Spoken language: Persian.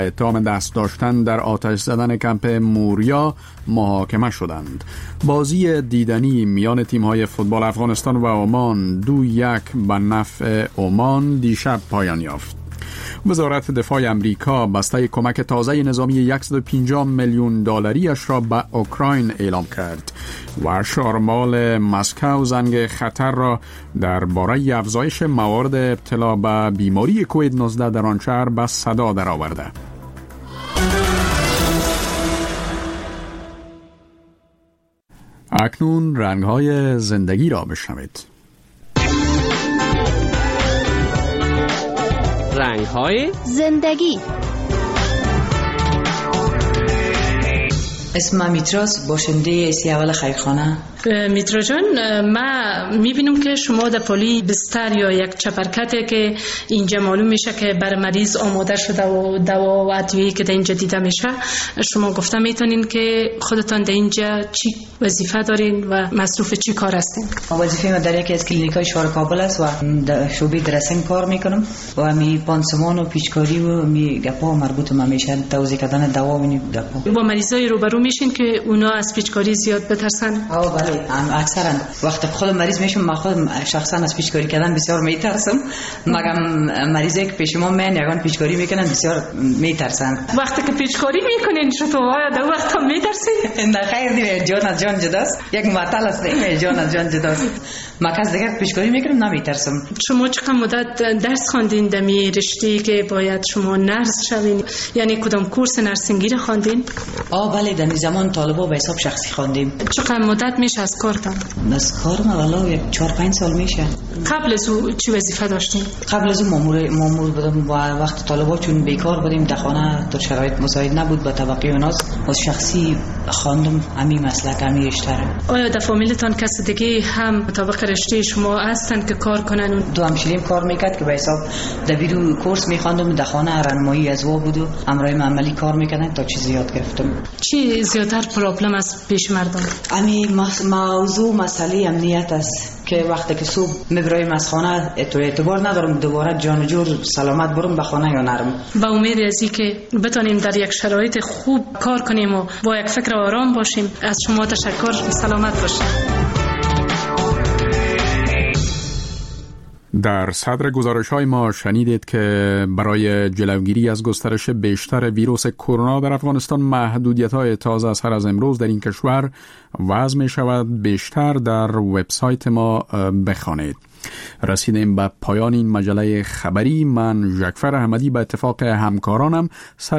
اتهام دست داشتن در آتش زدن کمپ موریا محاکمه شدند. بازی دیدنی میان تیم‌های فوتبال افغانستان و عمان 2-1 به نفع عمان دیشب پایان یافت. وزارت دفاع امریکا بسته کمک تازه نظامی $150 میلیون اش را به اوکراین اعلام کرد و شارمال مسکو زنگ خطر را درباره افزایش موارد ابتلا به بیماری کووید 19 در آن شهر به صدا درآورده. اکنون رنگ‌های زندگی را بشنوید. رنگ‌های زندگی. اسمم میتراست، باشنده سی اول خیرخانه. میترا جان، ما میبینم که شما در پالی بستر یا یک چپرکته که اینجا معلوم میشه که بر مریض آماده شده و دوا و ادویه‌ای که در اینجا دیده میشه، شما گفته میتونین که خودتان در اینجا چی وظیفه دارین و مصروف چی کار هستین؟ وظیفه من در یکی از کلینیک‌های شهر کابل است و در شعبه درسینگ کار میکنم و می پانسمان و پیچکاری و می گپا مربوط به میشه توزیع کردن دوا و گپا. با مریضای روبرو میشین که اونا از پیچکاری زیاد بترسن؟ بله، اکثرا وقتی خود مریض میشم، من خودم شخصا از پیچکاری کردن بسیار میترسم، مگم مریضایی که پیش ما من یگان پیچکاری میکنن بسیار میترسن. وقتی که پیچکاری میکنین شما در وقت هم میترسین؟ نه خیر دیگه، جان از جان جداست، یک مطلب است دیگه، جان از جان جداست. من کس دیگه پیچکاری میکنم نمیترسم. شما چقدر مدت درس خواندین در می رشته‌ای که باید شما نرس شوین؟ یعنی کدام کورس نرسینگی رو خواندین؟ بله، در زمان طالبا به حساب شخصی خواندیم. چقدر مدت میشه از کارتان؟ از کارم والا یک 4-5 سال میشه. قبل از او چی وظیفه داشتین؟ قبل از اون مامور بودم و وقت طالبا چون بیکار بودیم در خانه در شرایط مساعد نبود به طبقه اوناس، از شخصی خواندم همین مسلک همین رشته. آیا در فامیلتان کسی دیگه هم مطابق رشته شما هستن که کار کنن؟ دو همشیریم کار میکرد که به حساب دبیرو کورس میخواندم در خانه، رانمایی از وا بود و امرای عملی کار میکردن تا چیز یاد گرفتم. چی زیادتر پرابلم است پیش مردم؟ همین موضوع مسئله امنیت است که وقتی که صبح میبرایم از خانه اعتبار ندارم دوباره جان و جور سلامت برم به خانه یا نرم. با امید از اینکه بتونیم در یک شرایط خوب کار کنیم و با یک فکر آرام باشیم، از شما تشکر. سلامت باشید. در صدر گزارش‌های ما شنیدید که برای جلوگیری از گسترش بیشتر ویروس کرونا در افغانستان محدودیت‌های تازه از هر از امروز در این کشور وضع می‌شود. بیشتر در وبسایت ما بخوانید. رسیدیم به پایان این مجله خبری. من ژکفر احمدی به اتفاق همکارانم سر